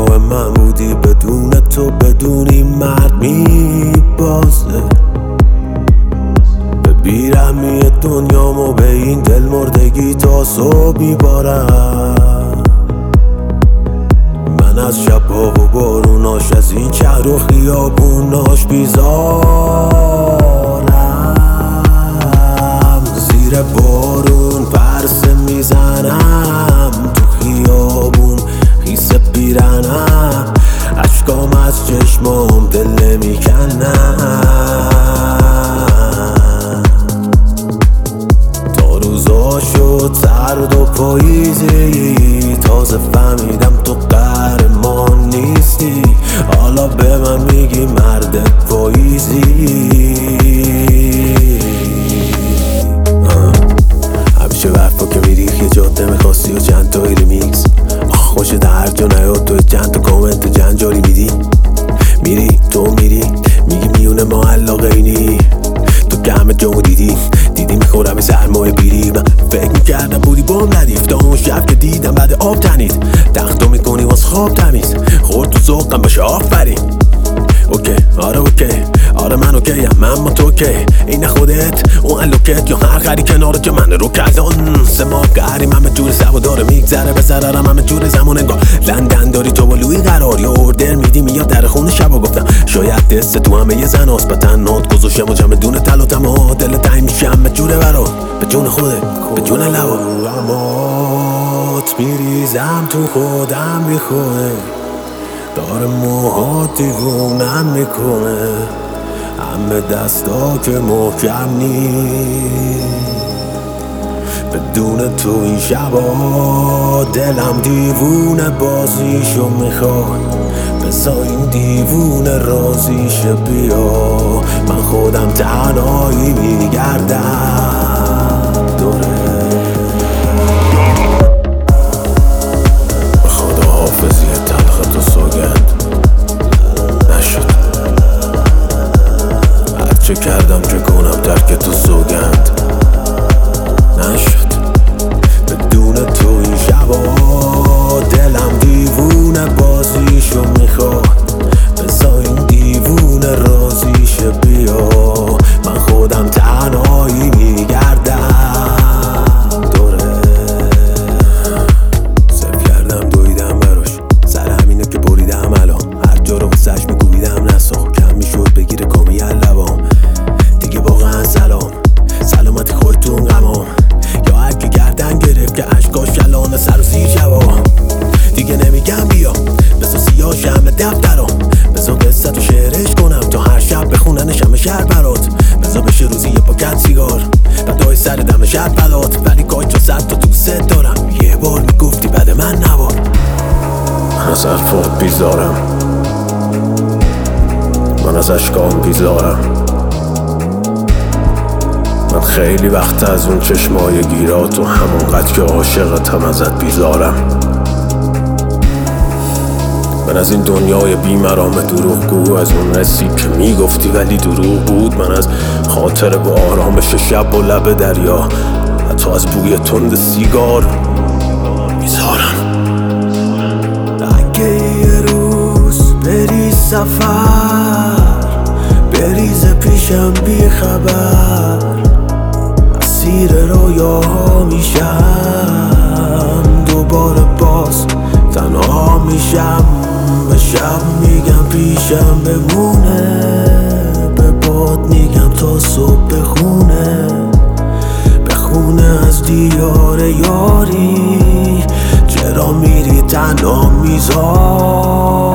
راه من بودی، بدون تو بدونی مرد میبازه. به بیرحمی دنیامو به این دل مردگی تا صبح میبارم. من از شب‌ها و باروناش، از این شهر و خیابوناش بیزارم. زیر بارون پرسه میزنم، تو خیابون خیسه پیرنم، اشکام از چشمام دل نمیکنم. تا روزا شد سرد و پاییزی، تازه فهمیدم تو قهرمان نیستی. حالا به من میگی مرد پاییزی. همیشه برفا که میری یه جاده میخواستی و چند تا ریمیکس. خوش در جا نیاد تو چند تا کامنت جنجاری میدی. میری تو میری میگی میونه ما علاقه اینی. تو که همه جامو دیدی میخورم سرمایه بیری. من فکر میکردم بودی بام ردیف، تا اون شب که دیدم بعد آب تنید. تختو میکنی واس خواب تمیز، خورد تو ذوقم باشه آفرین. اوکی آره اوکی آره من اوکیم، من با تو کی این خودت اون الوکت یا هر خری کنار که من رو کردن. سه ماه قهریم همه جور سوا داره میگذره به ضررم همه جور زمان انگار لندن داری تو با لوی قرار یا اوردر میدی میاد در خونه شبا. گفتم شاید دست تو همه یه زن هست، به تنهات گذاشتم و جمع دونه تل و تمام دل تنگ میشم به جور برات، به جون خودت به جون لبا. امات میریزم تو خودم میخوره، داره موهات دیوونم میکنه. همه دستا که محکم نیست، بدون تو این شبا دلم دیوونه بازیشو میخواد. بذار این دیوونه رازیشه بیا، من خودم تنهایی میگردم دوره. به خدا حافظی تلخت و سوگند نشد، هرچه کردم چه کنم ترک تو سوگند نشد. بدون تو این شبا دلم دیوونه بازیشو میخواد. بذار این دیوونه رازیشه بیا، من خودم تنهایی میگردم دوره. صرف کردم دویدم براش، سر همینه که بریدم الان. هر جا رو واسش میکوبیدم نساخ، کم میشد بگیره کامی لبام. دیگه واقعا سلامتی خودتون غمام. یا هر که گردن گرفت که اشکاش کلانه سر و زیر جواب. دیگه نمیگم بیا بذار سیاه شمه دفترام، بذار قصت و شعرش کنم تا هر شب بخونن شمه شهر برات. بذار بشه روزی یه پاکت سیگار بعدای سر دم شهر بلات. ولی کاج و صد تا دوست دارم، یه بار میگفتی بعد من نبار. من از حرفات بیزارم، من از اشکام بیزارم. من خیلی وقت از اون چشمای گیرات و همونقدر که عاشقتم ازت بیزارم. من از این دنیای بیمرام دروغگو، از اون رسی که میگفتی ولی دروغ بود. من از خاطر با آرامش شب و لب دریا، حتی از بوی تند سیگار بیزارم. اگه یه روز بری سفر بریز پیشم بی خبر، اسیر رویاها میشم دوباره باز تنها میشم. به شب میگم پیشم بمونه، به باد میگم تا صبح بخونه از دیار یاری. چرا میری تنها میذاری؟